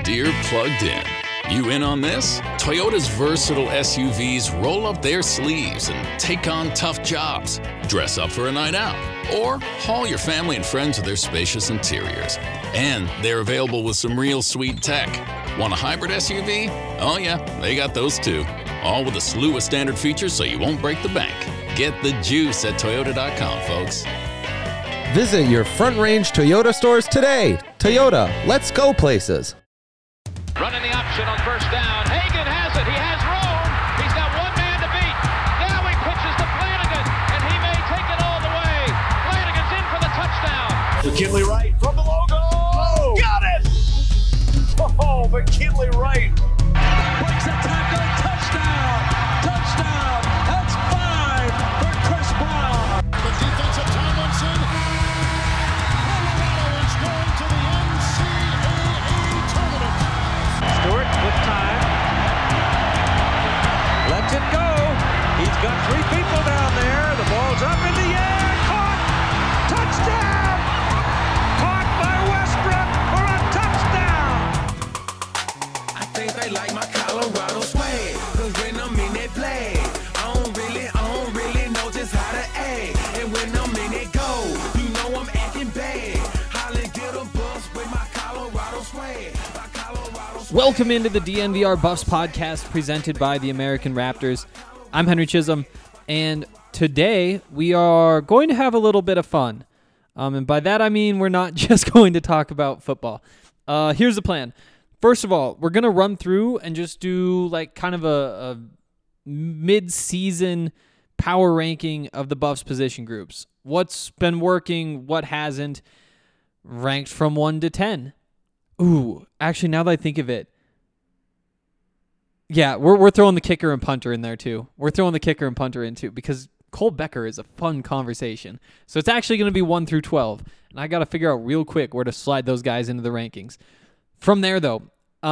Dear Plugged In. You in on this? Toyota's versatile SUVs roll up their sleeves and take on tough jobs. Dress up for a night out, or haul your family and friends with their spacious interiors. And they're available with some real sweet tech. Want a hybrid SUV? Oh yeah, they got those too. All with a slew of standard features so you won't break the bank. Get the juice at Toyota.com, folks. Visit your Front Range Toyota stores today. Toyota, let's go places. Running the option on first down. Hagan has it. He has room. He's got one man to beat. Now he pitches to Flanagan, and he may take it all the way. Flanagan's in for the touchdown. McKinley Wright from the logo. Oh, got it! Oh, McKinley Wright. Breaks a tackle. Touchdown. Touchdown. That's 5 for Chris Brown. The defense of Tomlinson. Colorado is going to the NCAA tournament. Stewart with time. Lets it go. He's got 3 people down there. The ball's up in the air. Caught. Touchdown. Caught by Westbrook for a touchdown. I think they like my Colorado swag, cause when I'm in that play, I don't really know just how to act. And when I'm in that go, you know I'm acting bad. Holly get a bus with my Colorado swag. Welcome into the DNVR Buffs podcast presented by the American Raptors. I'm Henry Chisholm, and today we are going to have a little bit of fun. And by that I mean we're not just going to talk about football. Here's the plan. First of all, we're going to run through and just do like kind of a mid-season power ranking of the Buffs position groups. What's been working, what hasn't, ranked from 1 to 10. Ooh, actually, now that I think of it, yeah, we're throwing the kicker and punter in there too. We're throwing the kicker and punter in too because Cole Becker is a fun conversation. So it's actually going to be 1 through 12, and I got to figure out real quick where to slide those guys into the rankings. From there, though,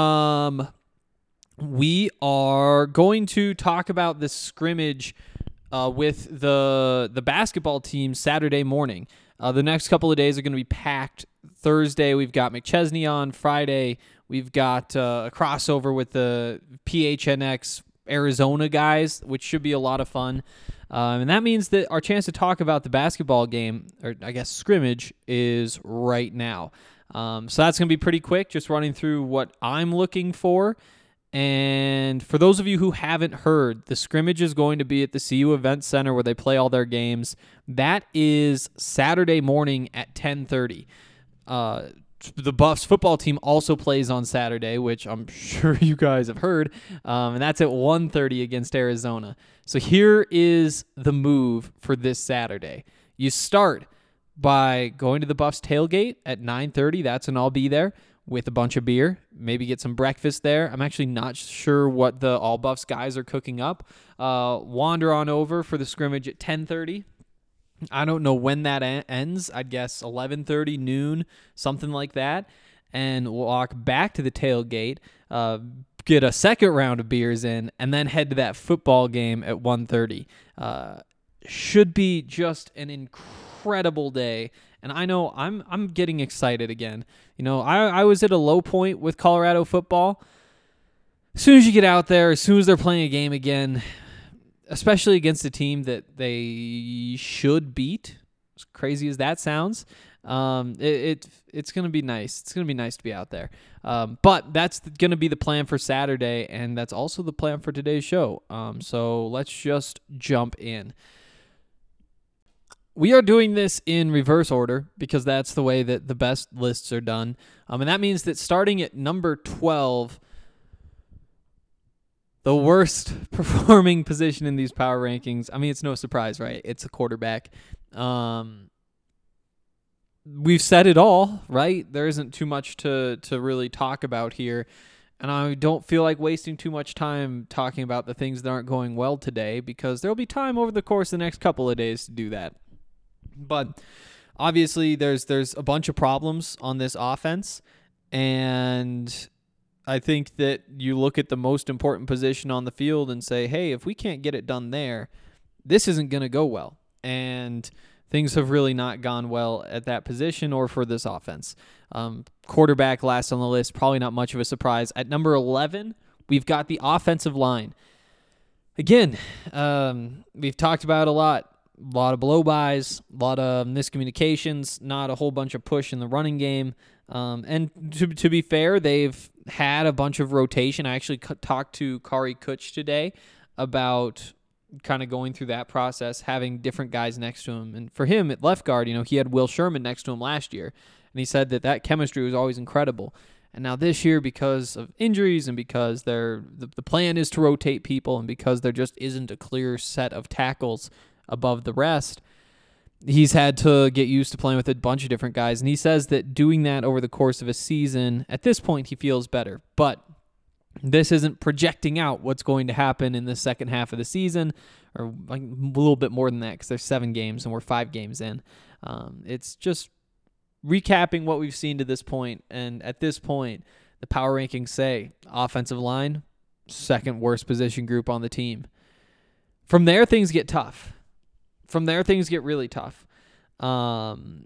we are going to talk about the scrimmage with the basketball team Saturday morning. The next couple of days are going to be packed. Thursday, we've got McChesney on. Friday, we've got a crossover with the PHNX Arizona guys, which should be a lot of fun. And that means that our chance to talk about the basketball game, or I guess scrimmage, is right now. So that's going to be pretty quick, just running through what I'm looking for. And for those of you who haven't heard, the scrimmage is going to be at the CU Event Center where they play all their games. That is Saturday morning at 10:30. The Buffs football team also plays on Saturday, which I'm sure you guys have heard, and that's at 1:30 against Arizona. So here is the move for this Saturday. You start by going to the Buffs tailgate at 9:30. That's when I'll be there with a bunch of beer, maybe get some breakfast there. I'm actually not sure what the All Buffs guys are cooking up. Wander on over for the scrimmage at 10:30. I don't know when that ends. I'd guess 11:30, noon, something like that. And walk back to the tailgate, get a second round of beers in, and then head to that football game at 1:30. Should be just an incredible day. And I know I'm getting excited again. You know, I was at a low point with Colorado football. As soon as you get out there, as soon as they're playing a game again, especially against a team that they should beat, as crazy as that sounds, it's going to be nice. It's going to be nice to be out there. But that's going to be the plan for Saturday, and that's also the plan for today's show. So let's just jump in. We are doing this in reverse order because that's the way that the best lists are done. And that means that starting at number 12, the worst performing position in these power rankings, I mean, it's no surprise, right? It's a quarterback. We've said it all, right? There isn't too much to really talk about here. And I don't feel like wasting too much time talking about the things that aren't going well today because there'll be time over the course of the next couple of days to do that. But obviously there's a bunch of problems on this offense, and I think that you look at the most important position on the field and say, hey, if we can't get it done there, this isn't going to go well. And things have really not gone well at that position or for this offense. Quarterback last on the list, probably not much of a surprise. At number 11, we've got the offensive line. Again, we've talked about it a lot. A lot of blow-bys, a lot of miscommunications, not a whole bunch of push in the running game. And to be fair, they've had a bunch of rotation. I actually talked to Kari Kutch today about kind of going through that process, having different guys next to him. And for him at left guard, he had Will Sherman next to him last year. And he said that chemistry was always incredible. And now this year, because of injuries and because the plan is to rotate people and because there just isn't a clear set of tackles above the rest, he's had to get used to playing with a bunch of different guys. And he says that doing that over the course of a season, at this point, he feels better. But this isn't projecting out what's going to happen in the second half of the season, or like a little bit more than that because there's 7 games and we're 5 games in. It's just recapping what we've seen to this point. And at this point, the power rankings say offensive line, second worst position group on the team. From there, things get tough. From there, things get really tough. And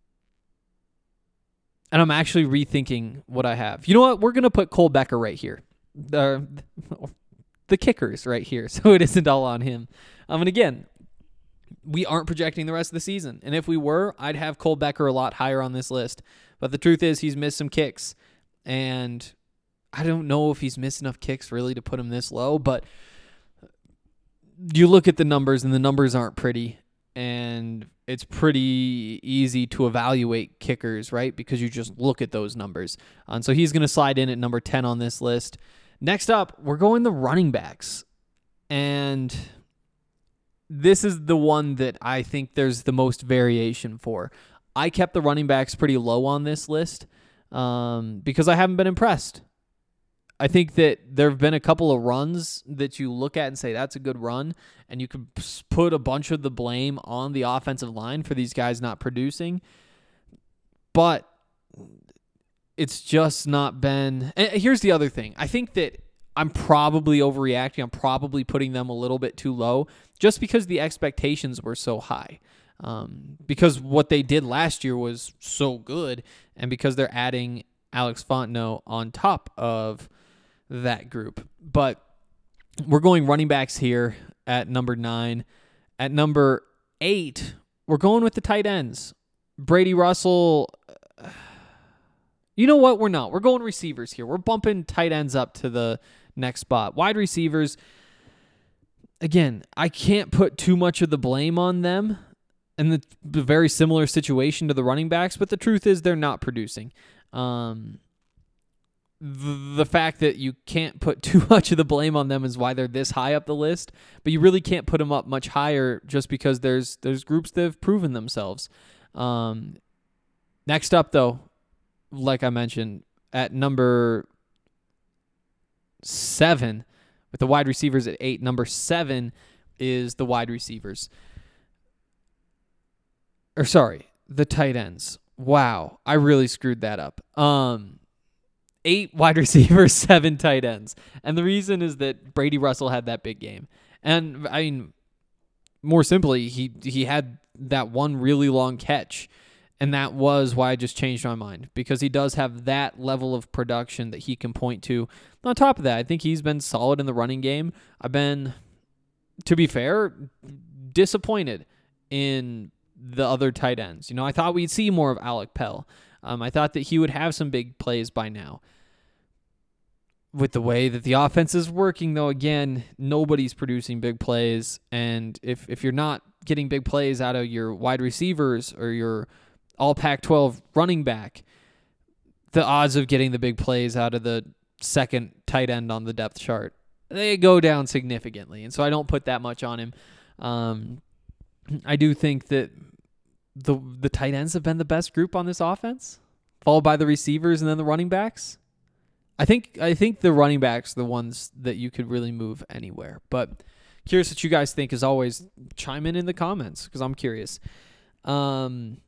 I'm actually rethinking what I have. You know what? We're going to put Cole Becker right here. The kickers right here, so it isn't all on him. And again, we aren't projecting the rest of the season. And if we were, I'd have Cole Becker a lot higher on this list. But the truth is he's missed some kicks. And I don't know if he's missed enough kicks really to put him this low, but you look at the numbers, and the numbers aren't pretty, and it's pretty easy to evaluate kickers, right? Because you just look at those numbers. And so he's going to slide in at number 10 on this list. Next up, we're going the running backs. And this is the one that I think there's the most variation for. I kept the running backs pretty low on this list because I haven't been impressed. I think that there have been a couple of runs that you look at and say, that's a good run, and you could put a bunch of the blame on the offensive line for these guys not producing. But it's just not been... And here's the other thing. I think that I'm probably overreacting. I'm probably putting them a little bit too low just because the expectations were so high. Because what they did last year was so good, and because they're adding Alex Fontenot on top of that group. But we're going running backs here at number 9. At number 8, we're going with the tight ends. Brady Russell. You know what? We're not. We're going receivers here. We're bumping tight ends up to the next spot. Wide receivers, again, I can't put too much of the blame on them. And the very similar situation to the running backs, but the truth is they're not producing. The fact that you can't put too much of the blame on them is why they're this high up the list, but you really can't put them up much higher just because there's groups that have proven themselves. Next up, though, like I mentioned, at number 7, with the wide receivers at 8, number 7 is the wide receivers. Or sorry, the tight ends. Wow, I really screwed that up. 8 wide receivers, 7 tight ends. And the reason is that Brady Russell had that big game. And, I mean, more simply, he had that one really long catch. And that was why I just changed my mind. Because he does have that level of production that he can point to. On top of that, I think he's been solid in the running game. I've been, to be fair, disappointed in the other tight ends. I thought we'd see more of Alec Pell. I thought that he would have some big plays by now. With the way that the offense is working, though, again, nobody's producing big plays. And if you're not getting big plays out of your wide receivers or your all Pac-12 running back, the odds of getting the big plays out of the second tight end on the depth chart, they go down significantly. And so I don't put that much on him. I do think that the tight ends have been the best group on this offense, followed by the receivers and then the running backs. I think the running backs are the ones that you could really move anywhere. But curious what you guys think. As always, chime in the comments because I'm curious. Moving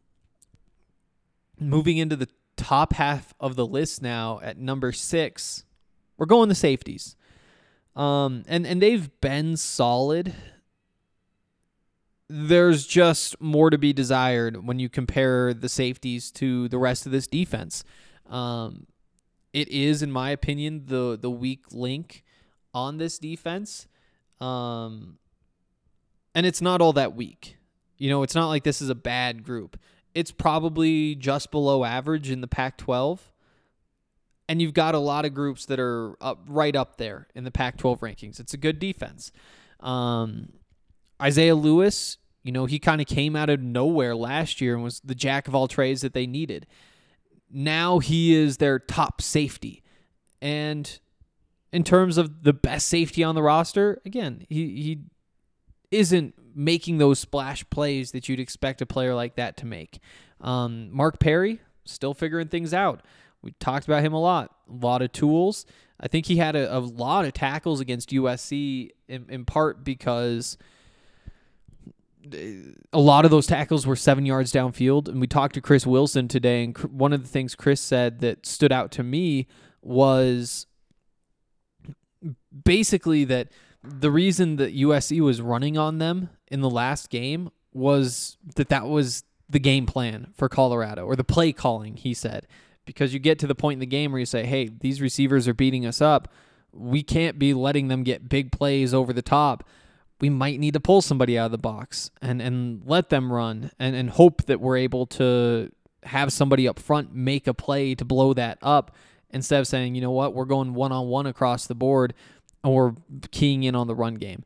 into the top half of the list now at number 6, we're going the safeties. And they've been solid there's just more to be desired when you compare the safeties to the rest of this defense. It is, in my opinion, the weak link on this defense. And it's not all that weak. It's not like this is a bad group. It's probably just below average in the Pac-12. And you've got a lot of groups that are right up there in the Pac-12 rankings. It's a good defense. Isaiah Lewis, he kind of came out of nowhere last year and was the jack of all trades that they needed. Now he is their top safety. And in terms of the best safety on the roster, again, he isn't making those splash plays that you'd expect a player like that to make. Mark Perry, still figuring things out. We talked about him a lot of tools. I think he had a lot of tackles against USC in part because a lot of those tackles were 7 yards downfield. And we talked to Chris Wilson today, and one of the things Chris said that stood out to me was basically that the reason that USC was running on them in the last game was that was the game plan for Colorado, or the play calling, he said. Because you get to the point in the game where you say, hey, these receivers are beating us up. We can't be letting them get big plays over the top. We might need to pull somebody out of the box and let them run and hope that we're able to have somebody up front make a play to blow that up instead of saying, you know what, we're going one-on-one across the board or keying in on the run game.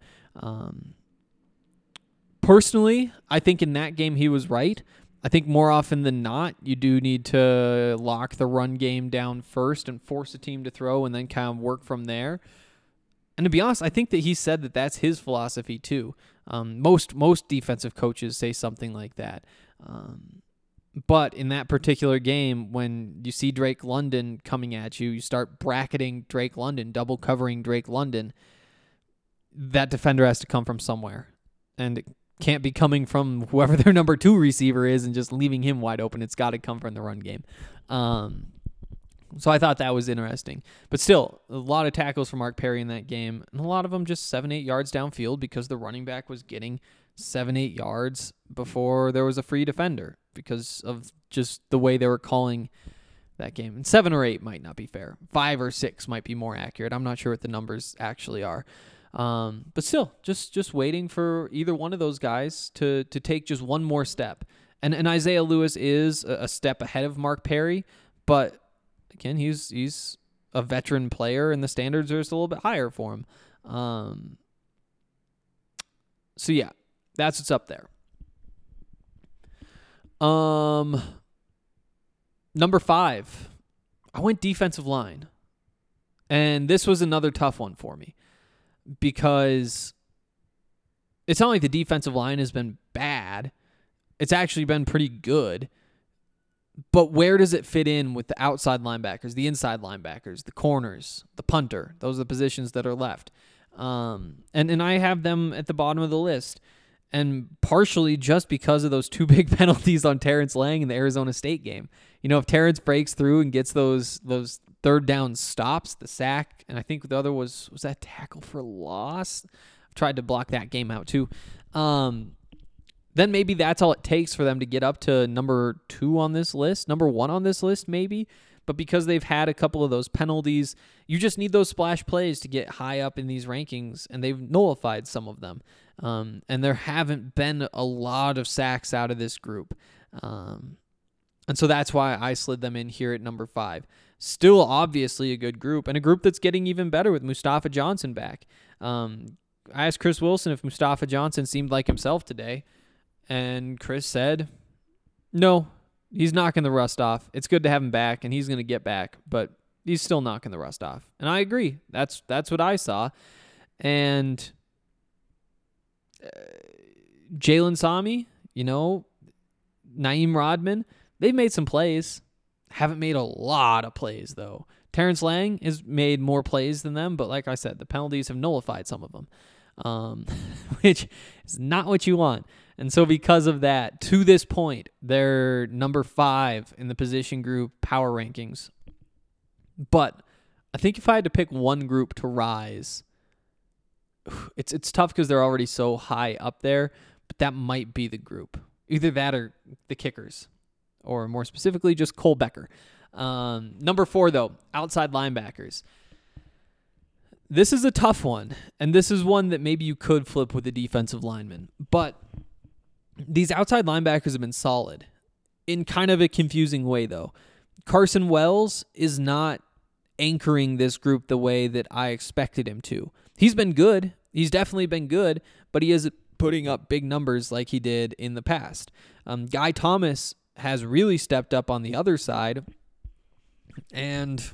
Personally, I think in that game he was right. I think more often than not, you do need to lock the run game down first and force a team to throw and then kind of work from there. And to be honest, I think that he said that that's his philosophy too. Most defensive coaches say something like that. But in that particular game, when you see Drake London coming at you, you start bracketing Drake London, double covering Drake London, that defender has to come from somewhere. And it can't be coming from whoever their number 2 receiver is and just leaving him wide open. It's got to come from the run game. So I thought that was interesting. But still, a lot of tackles for Mark Perry in that game, and a lot of them just 7-8 yards downfield because the running back was getting 7-8 yards before there was a free defender because of just the way they were calling that game. And 7 or 8 might not be fair. 5 or 6 might be more accurate. I'm not sure what the numbers actually are. But still, just waiting for either one of those guys to take just one more step. And Isaiah Lewis is a step ahead of Mark Perry, but again, he's a veteran player, and the standards are just a little bit higher for him. So yeah, that's what's up there. Number 5, I went defensive line, and this was another tough one for me because it's not like the defensive line has been bad. It's actually been pretty good. But where does it fit in with the outside linebackers, the inside linebackers, the corners, the punter? Those are the positions that are left. And I have them at the bottom of the list. And partially just because of those 2 big penalties on Terrence Lang in the Arizona State game. If Terrence breaks through and gets those third down stops, the sack, and I think the other was that tackle for loss? I've tried to block that game out too. Then maybe that's all it takes for them to get up to number 2 on this list, number 1 on this list maybe. But because they've had a couple of those penalties, you just need those splash plays to get high up in these rankings, and they've nullified some of them. And there haven't been a lot of sacks out of this group. And so that's why I slid them in here at number 5. Still obviously a good group, and a group that's getting even better with Mustafa Johnson back. I asked Chris Wilson if Mustafa Johnson seemed like himself today. And Chris said, no, he's knocking the rust off. It's good to have him back, and he's going to get back, but he's still knocking the rust off. And I agree. That's what I saw. And Jalen Sami, Naeem Rodman, they've made some plays. Haven't made a lot of plays, though. Terrence Lang has made more plays than them, but like I said, the penalties have nullified some of them, which is not what you want. And so because of that, to this point, they're number 5 in the position group power rankings. But I think if I had to pick one group to rise, it's tough because they're already so high up there. but that might be the group. Either that or the kickers, or more specifically, just Cole Becker. Number 4, though, outside linebackers. This is a tough one, and this is one that maybe you could flip with a defensive lineman. But these outside linebackers have been solid in kind of a confusing way, though. Carson Wells is not anchoring this group the way that I expected him to. He's been good. He's definitely been good, but he isn't putting up big numbers like he did in the past. Guy Thomas has really stepped up on the other side, and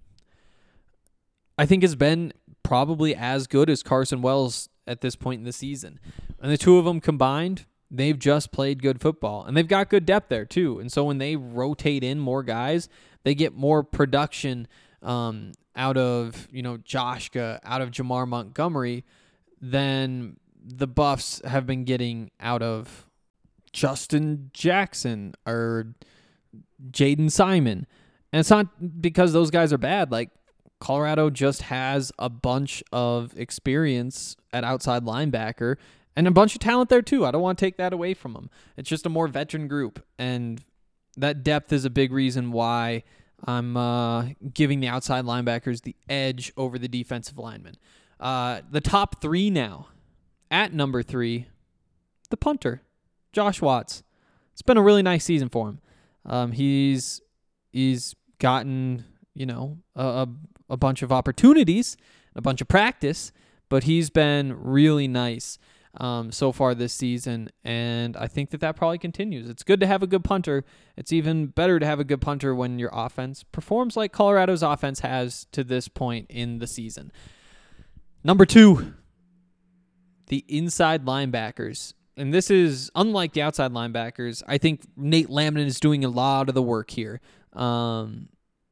I think has been probably as good as Carson Wells at this point in the season. And the two of them combined, they've just played good football, and they've got good depth there too. And so when they rotate in more guys, they get more production out of, Joshka, out of Jamar Montgomery than the Buffs have been getting out of Justin Jackson or Jaden Simon. And it's not because those guys are bad. Like, Colorado just has a bunch of experience at outside linebacker and a bunch of talent there too. I don't want to take that away from them. It's just a more veteran group, and that depth is a big reason why I'm giving the outside linebackers the edge over the defensive linemen. The top 3 now. At number 3, the punter, Josh Watts. It's been a really nice season for him. He's gotten, a bunch of opportunities, a bunch of practice, but he's been really nice so far this season, and I think that probably continues. It's good to have a good punter. It's even better to have a good punter when your offense performs like Colorado's offense has to this point in the season. Number 2, the inside linebackers. And this is unlike the outside linebackers. I think Nate Landman is doing a lot of the work here. Quinn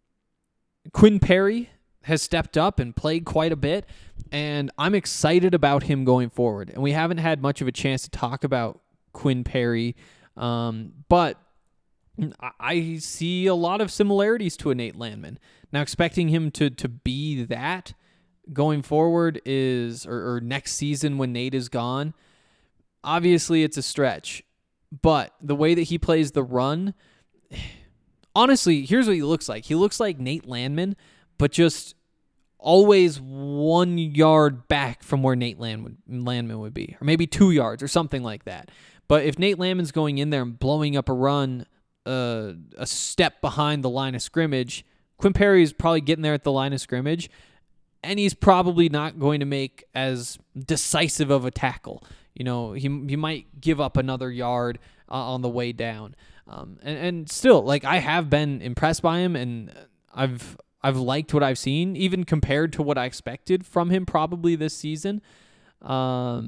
Perry has stepped up and played quite a bit, and I'm excited about him going forward. And we haven't had much of a chance to talk about Quinn Perry, but I see a lot of similarities to a Nate Landman. Now, expecting him to be that going forward or next season when Nate is gone, obviously it's a stretch. But the way that he plays the run, honestly, here's what he looks like. He looks like Nate Landman, but just always 1 yard back from where Nate Landman would be, or maybe 2 yards or something like that. But if Nate Landman's going in there and blowing up a run a step behind the line of scrimmage, Quinn Perry is probably getting there at the line of scrimmage, and he's probably not going to make as decisive of a tackle. He might give up another yard on the way down. And still, like, I have been impressed by him, and I've liked what I've seen, even compared to what I expected from him probably this season. But,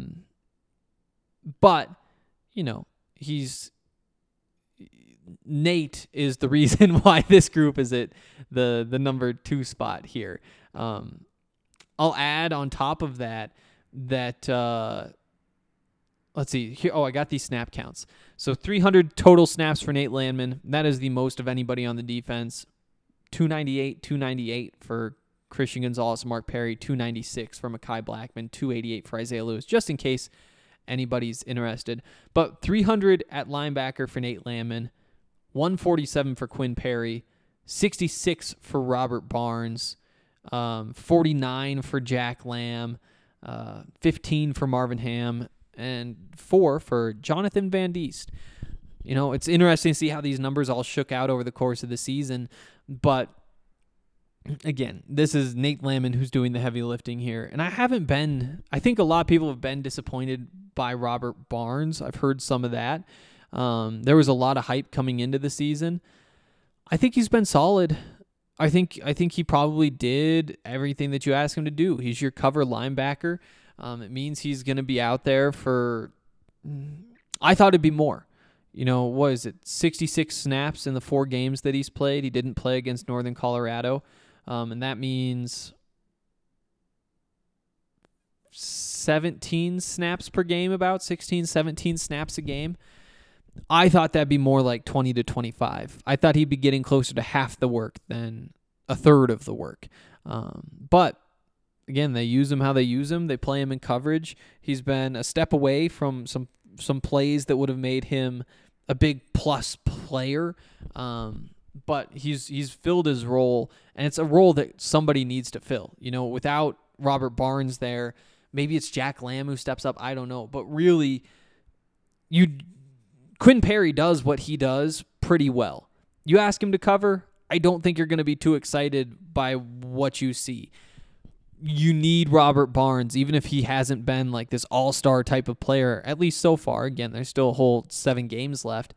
Nate is the reason why this group is at the number 2 spot here. I'll add on top of that let's see here. Oh, I got these snap counts. So 300 total snaps for Nate Landman. That is the most of anybody on the defense. 298 for Christian Gonzalez, Mark Perry, 296 for Mekhi Blackman, 288 for Isaiah Lewis, just in case anybody's interested. But 300 at linebacker for Nate Landman, 147 for Quinn Perry, 66 for Robert Barnes, 49 for Jack Lamb, 15 for Marvin Ham, and 4 for Jonathan Van Diest. It's interesting to see how these numbers all shook out over the course of the season. But, again, this is Nate Landman who's doing the heavy lifting here. And I think a lot of people have been disappointed by Robert Barnes. I've heard some of that. There was a lot of hype coming into the season. I think he's been solid. I think he probably did everything that you asked him to do. He's your cover linebacker. It means he's going to be out there for, I thought it'd be more. What is it, 66 snaps in the 4 games that he's played. He didn't play against Northern Colorado, and that means 17 snaps per game, about 16, 17 snaps a game. I thought that'd be more like 20 to 25. I thought he'd be getting closer to half the work than a third of the work. But again, they use him how they use him. They play him in coverage. He's been a step away from some some plays that would have made him a big plus player. But he's filled his role, and it's a role that somebody needs to fill. Without Robert Barnes there, maybe it's Jack Lamb who steps up. I don't know. But really, Quinn Perry does what he does pretty well. You ask him to cover, I don't think you're going to be too excited by what you see. You need Robert Barnes, even if he hasn't been like this all-star type of player, at least so far. Again, there's still a whole 7 games left.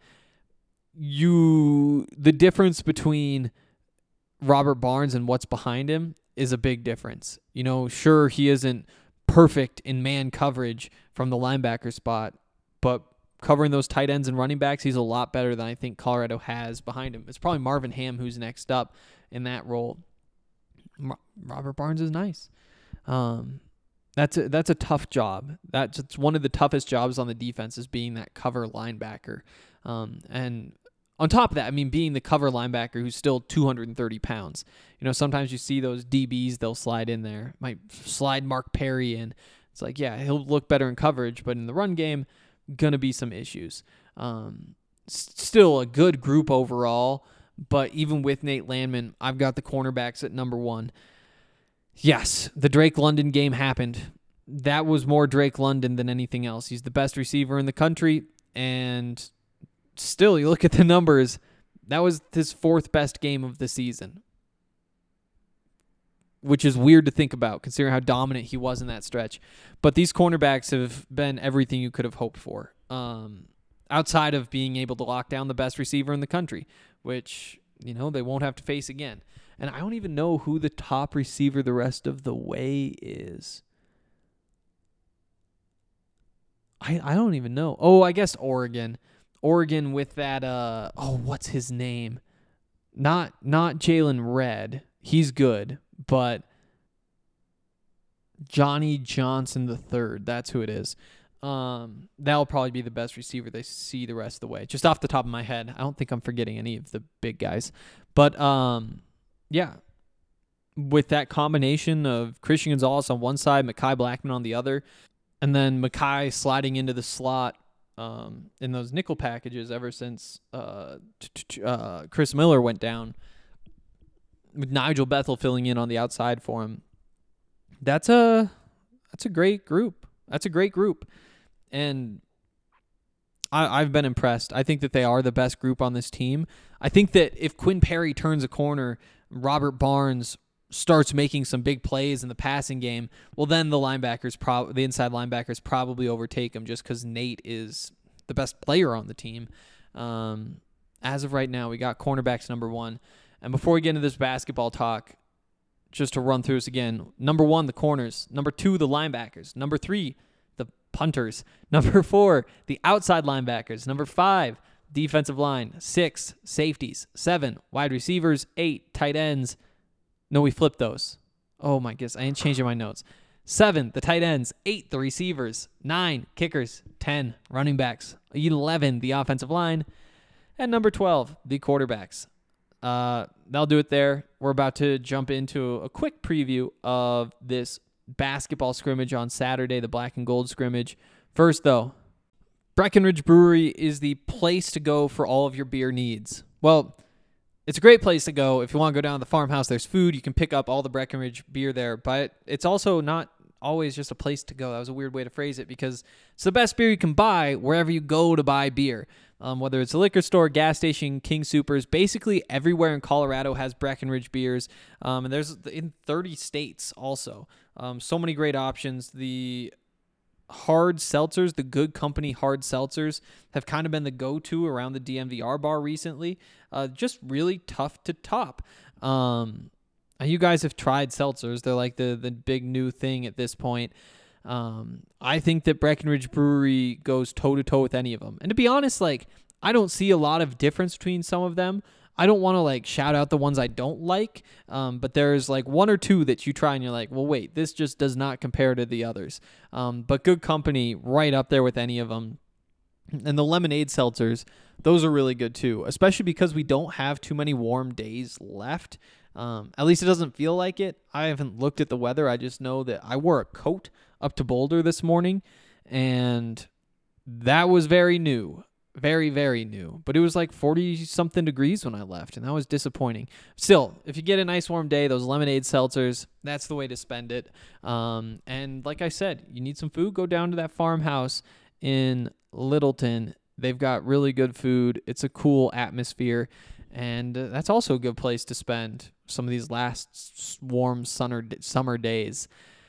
The difference between Robert Barnes and what's behind him is a big difference. Sure, he isn't perfect in man coverage from the linebacker spot, but covering those tight ends and running backs, he's a lot better than I think Colorado has behind him. It's probably Marvin Ham who's next up in that role. Robert Barnes is nice. That's a tough job. It's one of the toughest jobs on the defense, is being that cover linebacker. And on top of that, being the cover linebacker who's still 230 pounds. Sometimes you see those DBs, they'll slide in there. Might slide Mark Perry in. It's like, yeah, he'll look better in coverage, but in the run game, gonna be some issues. Still a good group overall, but even with Nate Landman, I've got the cornerbacks at number 1. Yes, the Drake London game happened. That was more Drake London than anything else. He's the best receiver in the country, and still, you look at the numbers, that was his 4th best game of the season, which is weird to think about considering how dominant he was in that stretch. But these cornerbacks have been everything you could have hoped for, outside of being able to lock down the best receiver in the country, which, they won't have to face again. And I don't even know who the top receiver the rest of the way is. I don't even know. Oh, I guess Oregon. Oregon with that, what's his name? Not Jalen Redd. He's good, but Johnny Johnson III. That's who it is. That'll probably be the best receiver they see the rest of the way. Just off the top of my head. I don't think I'm forgetting any of the big guys. But, yeah. With that combination of Christian Gonzalez on one side, Mekhi Blackman on the other, and then Mekhi sliding into the slot in those nickel packages ever since Chris Miller went down, with Nigel Bethel filling in on the outside for him. That's a great group. That's a great group. And I've been impressed. I think that they are the best group on this team. I think that if Quinn Perry turns a corner, Robert Barnes starts making some big plays in the passing game, well, then the inside linebackers probably overtake him, just because Nate is the best player on the team. As of right now, we got cornerbacks number 1. And before we get into this basketball talk, just to run through this again, number 1, the corners. Number 2, the linebackers. Number 3, the punters. Number 4, the outside linebackers. Number 5, defensive line. 6, safeties. 7, wide receivers. 8, tight ends. No, we flipped those. Oh my goodness, I ain't changing my notes. 7, the tight ends. 8, the receivers. 9, kickers. 10, running backs. 11, the offensive line. And number 12, the quarterbacks. That'll do it there. We're about to jump into a quick preview of this basketball scrimmage on Saturday, the black and gold scrimmage. First, though, Breckenridge Brewery is the place to go for all of your beer needs. Well, it's a great place to go. If you want to go down to the farmhouse, there's food. You can pick up all the Breckenridge beer there, but it's also not always just a place to go. That was a weird way to phrase it, because it's the best beer you can buy wherever you go to buy beer. Whether it's a liquor store, gas station, King Soopers, basically everywhere in Colorado has Breckenridge beers. And there's in 30 states also. So many great options. The hard seltzers, the Good Company hard seltzers, have kind of been the go-to around the DMVR bar recently. Just really tough to top. You guys have tried seltzers. They're like the big new thing at this point. I think that Breckenridge Brewery goes toe-to-toe with any of them. And to be honest, I don't see a lot of difference between some of them. I don't want to shout out the ones I don't like, but there's 1 or 2 that you try and you're like, well, wait, this just does not compare to the others. But Good Company, right up there with any of them. And the lemonade seltzers, those are really good too, especially because we don't have too many warm days left. At least it doesn't feel like it. I haven't looked at the weather. I just know that I wore a coat up to Boulder this morning, and that was very new. Very, very new. But it was like 40-something degrees when I left, and that was disappointing. Still, if you get a nice warm day, those lemonade seltzers, that's the way to spend it. And like I said, you need some food, go down to that farmhouse in Littleton. They've got really good food. It's a cool atmosphere, and that's also a good place to spend some of these last warm summer days.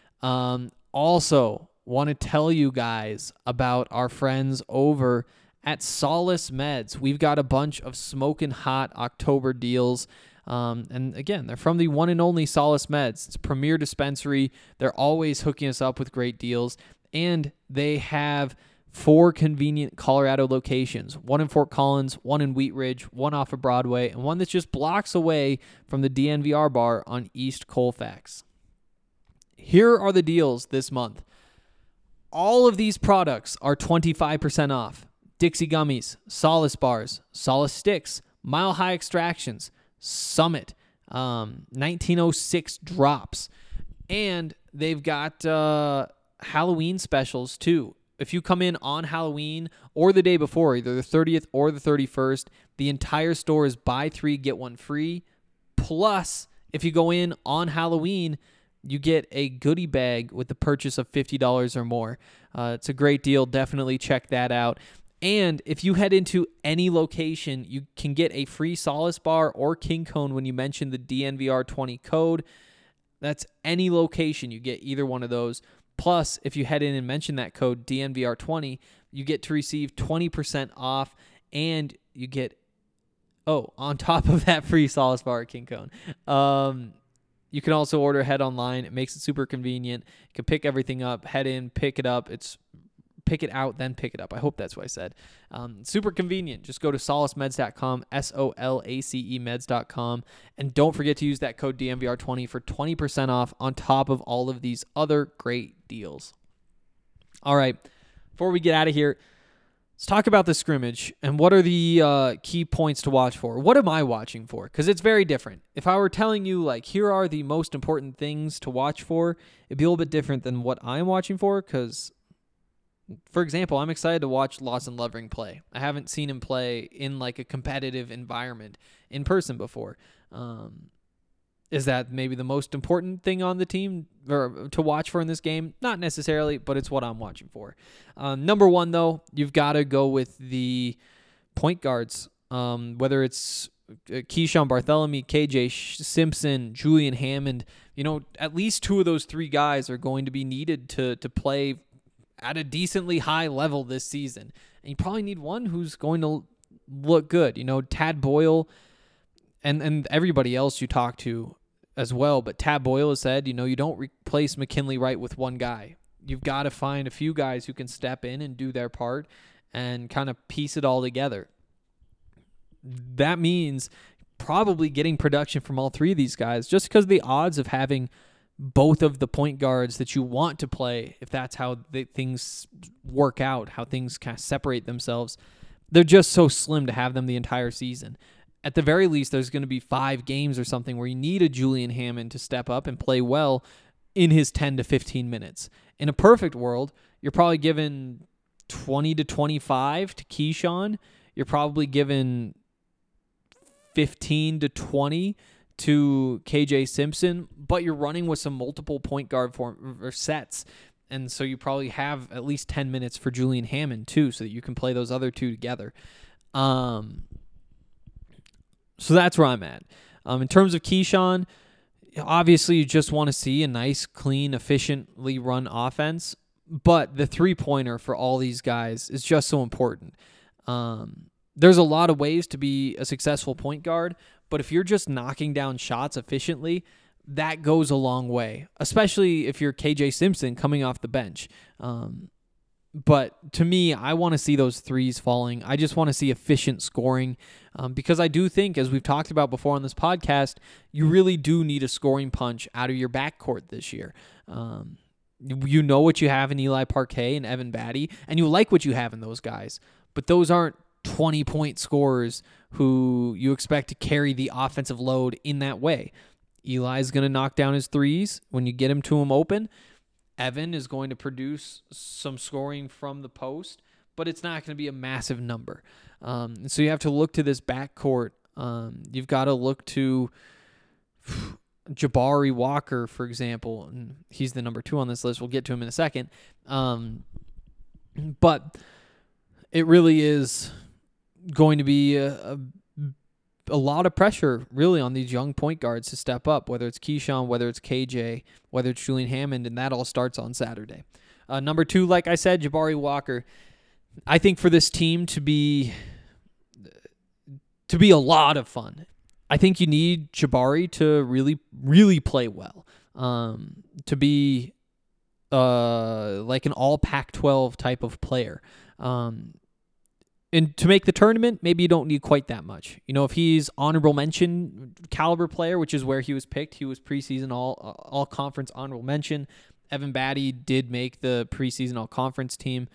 Also, want to tell you guys about our friends over at Solace Meds. We've got a bunch of smoking hot October deals. And again, they're from the one and only Solace Meds. It's a premier dispensary. They're always hooking us up with great deals. And they have 4 convenient Colorado locations. One in Fort Collins, one in Wheat Ridge, one off of Broadway, and one that's just blocks away from the DNVR bar on East Colfax. Here are the deals this month. All of these products are 25% off. Dixie Gummies, Solace Bars, Solace Sticks, Mile High Extractions, Summit, 1906 Drops. And they've got Halloween specials too. If you come in on Halloween or the day before, either the 30th or the 31st, the entire store is buy 3, get 1 free. Plus, if you go in on Halloween, you get a goodie bag with the purchase of $50 or more. It's a great deal. Definitely check that out. And if you head into any location, you can get a free Solace Bar or King Cone when you mention the DNVR20 code. That's any location. You get either one of those. Plus, if you head in and mention that code DNVR20, you get to receive 20% off, and you get, on top of that, free Solace Bar or King Cone. You can also order ahead online. It makes it super convenient. You can pick everything up, head in, pick it up. It's pick it out, then pick it up. I hope that's what I said. Super convenient. Just go to solacemeds.com, SOLACE meds.com, and don't forget to use that code DNVR20 for 20% off on top of all of these other great deals. All right, before we get out of here, let's talk about the scrimmage and what are the key points to watch for. What am I watching for? Because it's very different. If I were telling you, like, here are the most important things to watch for, it'd be a little bit different than what I'm watching for because, for example, I'm excited to watch Lawson Lovering play. I haven't seen him play in like a competitive environment in person before. Is that maybe the most important thing on the team or to watch for in this game? Not necessarily, but it's what I'm watching for. Number one, though, you've got to go with the point guards, whether it's Keyshawn Bartholomew, KJ Simpson, Julian Hammond. At least 2 of those 3 guys are going to be needed to play at a decently high level this season. And you probably need one who's going to look good. Tad Boyle and everybody else you talk to as well. But Tad Boyle has said, you don't replace McKinley Wright with one guy. You've got to find a few guys who can step in and do their part and kind of piece it all together. That means probably getting production from all 3 of these guys just because the odds of having both of the point guards that you want to play, if that's how things work out, how things kind of separate themselves, they're just so slim to have them the entire season. At the very least, there's going to be 5 games or something where you need a Julian Hammond to step up and play well in his 10 to 15 minutes. In a perfect world, you're probably given 20 to 25 to Keyshawn. You're probably given 15 to 20 to KJ Simpson, but you're running with some multiple point guard sets. And so you probably have at least 10 minutes for Julian Hammond too, so that you can play those other 2 together. So that's where I'm at. In terms of Keyshawn, obviously you just want to see a nice, clean, efficiently run offense, but the 3-pointer for all these guys is just so important. There's a lot of ways to be a successful point guard, but if you're just knocking down shots efficiently, that goes a long way, especially if you're KJ Simpson coming off the bench. But to me, I want to see those threes falling. I just want to see efficient scoring because I do think, as we've talked about before on this podcast, you really do need a scoring punch out of your backcourt this year. You know what you have in Eli Parquet and Evan Batty, and you like what you have in those guys, but those aren't 20-point scorers who you expect to carry the offensive load in that way. Eli's going to knock down his threes when you get him to him open. Evan is going to produce some scoring from the post, but it's not going to be a massive number. And so you have to look to this backcourt. You've got to look to Jabari Walker, for example. And he's the number 2 on this list. We'll get to him in a second. But it really is going to be a lot of pressure, really, on these young point guards to step up, whether it's Keyshawn, whether it's KJ, whether it's Julian Hammond, and that all starts on Saturday. Number 2, like I said, Jabari Walker. I think for this team to be a lot of fun, I think you need Jabari to really, really play well, to be like an all Pac-12 type of player. And to make the tournament, maybe you don't need quite that much. If he's honorable mention caliber player, which is where he was picked, he was preseason all conference honorable mention. Evan Batty did make the preseason all conference team.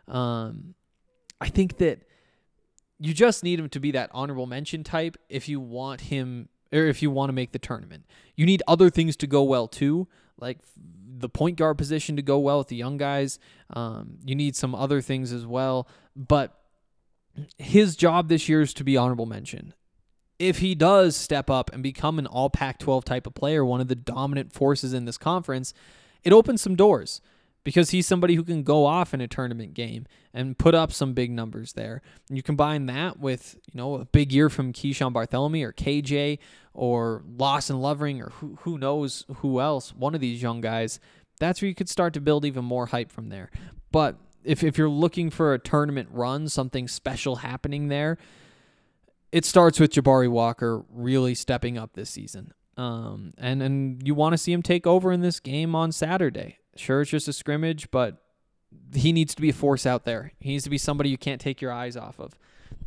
I think that you just need him to be that honorable mention type if you want him, or if you want to make the tournament. You need other things to go well too, like the point guard position to go well with the young guys. You need some other things as well, but his job this year is to be honorable mention. If he does step up and become an all Pac-12 type of player, one of the dominant forces in this conference, it opens some doors because he's somebody who can go off in a tournament game and put up some big numbers there. And you combine that with, a big year from Keyshawn Barthelemy or KJ or Lawson Lovering or who knows who else, one of these young guys, that's where you could start to build even more hype from there. But if you're looking for a tournament run, something special happening there, it starts with Jabari Walker really stepping up this season. And you want to see him take over in this game on Saturday. Sure, it's just a scrimmage, but he needs to be a force out there. He needs to be somebody you can't take your eyes off of.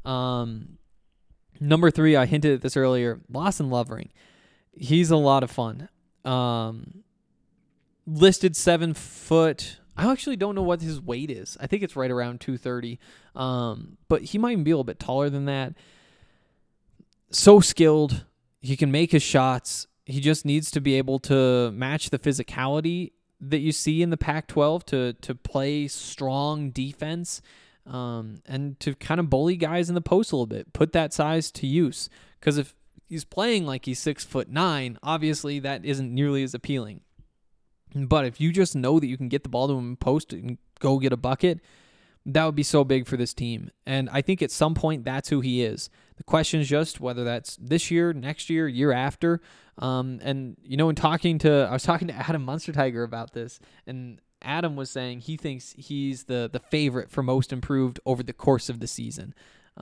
Number 3, I hinted at this earlier, Lawson Lovering. He's a lot of fun. Listed 7 foot. I actually don't know what his weight is. I think it's right around 230. But he might even be a little bit taller than that. So skilled. He can make his shots. He just needs to be able to match the physicality that you see in the Pac-12 to play strong defense and to kind of bully guys in the post a little bit. Put that size to use. Because if he's playing like he's 6'9", obviously that isn't nearly as appealing. But if you just know that you can get the ball to him in post and go get a bucket, that would be so big for this team. And I think at some point that's who he is. The question is just whether that's this year, next year, year after. And in I was talking to Adam Munstertiger about this, and Adam was saying he thinks he's the favorite for most improved over the course of the season.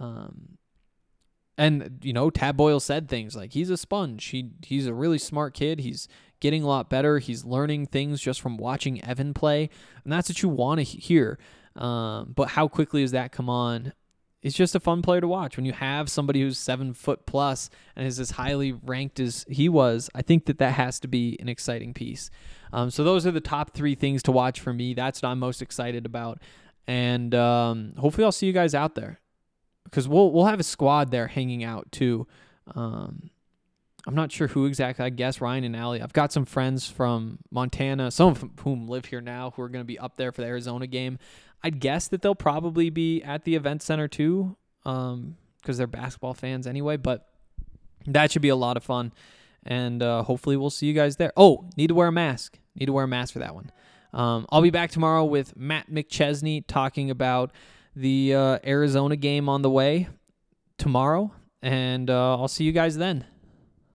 And Tad Boyle said things like he's a sponge. He's a really smart kid. He's getting a lot better. He's learning things just from watching Evan play, and that's what you want to hear. But how quickly does that come on? It's just a fun player to watch. When you have somebody who's 7 foot plus and is as highly ranked as he was, I think that has to be an exciting piece. So those are the top 3 things to watch for me. That's what I'm most excited about. And hopefully I'll see you guys out there, because we'll have a squad there hanging out too. I'm not sure who exactly. I guess Ryan and Allie. I've got some friends from Montana, some of whom live here now, who are going to be up there for the Arizona game. I'd guess that they'll probably be at the event center too, because they're basketball fans anyway. But that should be a lot of fun, and hopefully we'll see you guys there. Oh, need to wear a mask. Need to wear a mask for that one. I'll be back tomorrow with Matt McChesney talking about the Arizona game on the way tomorrow, and I'll see you guys then.